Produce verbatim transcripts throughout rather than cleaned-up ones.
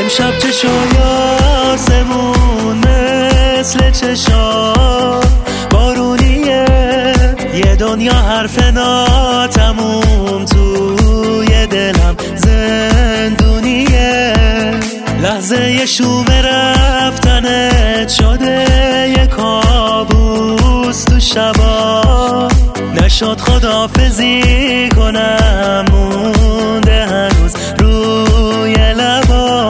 امشب چشای آسمون مثل چشا بارونیه، یه دنیا حرف ناتموم توی دلم زندونیه. لحظه یه شوم رفتنت شده یه کابوس تو شبا، نشد خداحافظی کنم مونده هنوز روی لبا.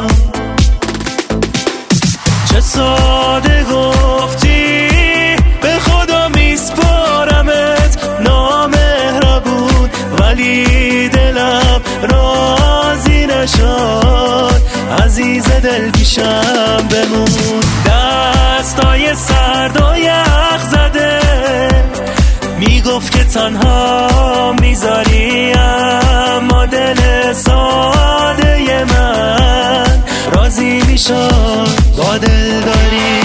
چه ساده گفتی به خدا میسپارمت نامهربون، ولی دلم راضی نشد عزیز دل پیشم بمون. دستای سرد و یخ زده میگفت که تنها میذاری، اما دل ساده من راضی میشد با دل داری.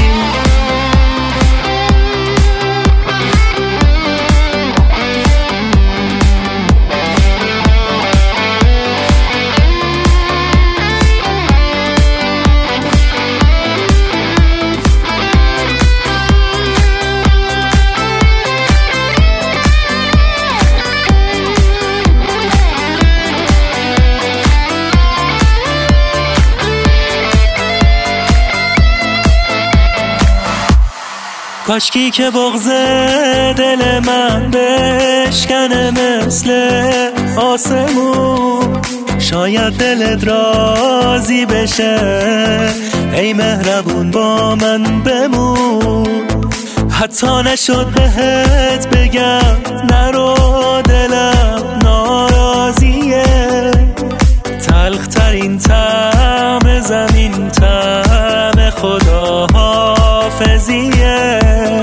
کاشکی که بغض دل من بشکنه مثل آسمون، شاید دلت راضی بشه ای مهربون با من بمون. حتی نشد بهت بگم نرو دلم ناراضیه، تلخ ترین طعم زمین طعم خدا حافظیه.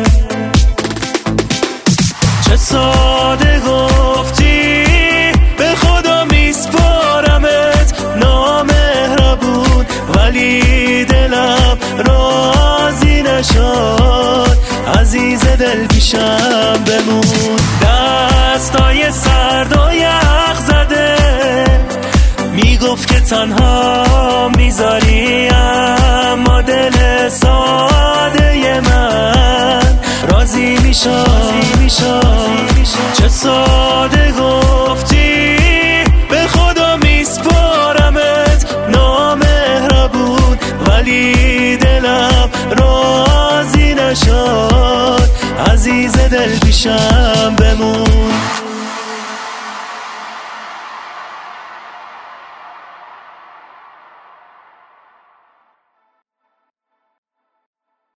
چه ساده گفتی به خدا میسپارمت نامهربون، ولی دلم راضی نشد عزیز دل پیشم بمون. دستای سرد و یخ زده میگفت که تنها میذاری، اما دل ساده من راضی میشد. چه ساده گفتی به خدا میسپارمت نامهربون، ولی دلم راضی نشد عزیز دل پیشم بمون.